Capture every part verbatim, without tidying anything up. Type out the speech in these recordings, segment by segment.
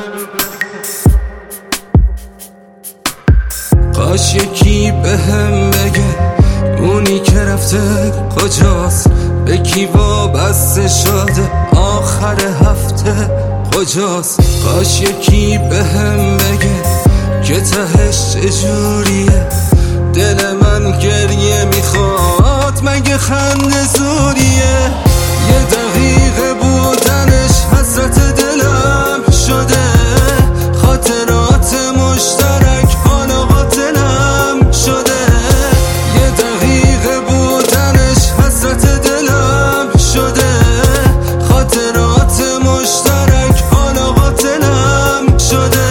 کاش یکی بهم بگه اونی که رفته کجاست، به کی وابسته شده آخر هفته کجاست. کاش یکی بهم بگه که تهش چجوریه، دل من گریه میخواد مگه خنده زوریه. یه دقیقه بودنش حسرت دلم شده، خاطرات مشترک حالا قاتلم شده. یه دقیقه بودنش حسرت دلم شده، خاطرات مشترک حالا قاتلم شده.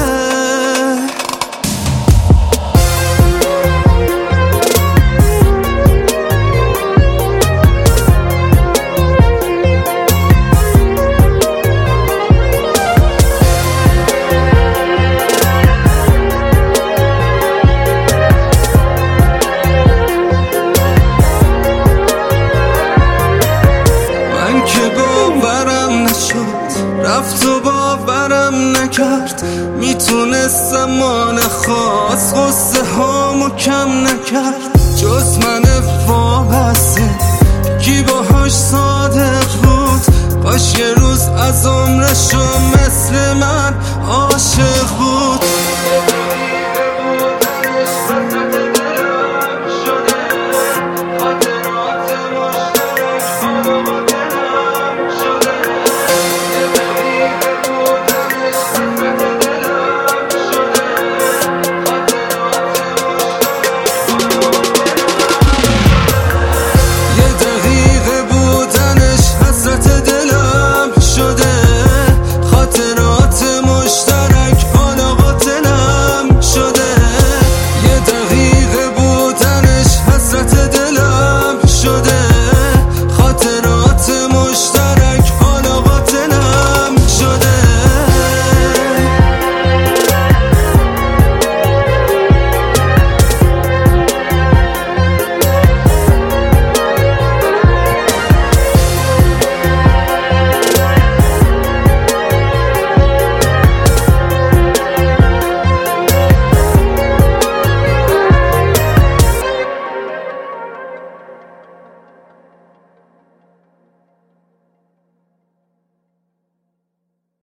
رفت و باورم نکرد، میتونستم ما نخواست غصه هامو کم نکرد. جز من وابسته کی باهاش صادق بود، کاش یه روز از عمرشو مثل من عاشق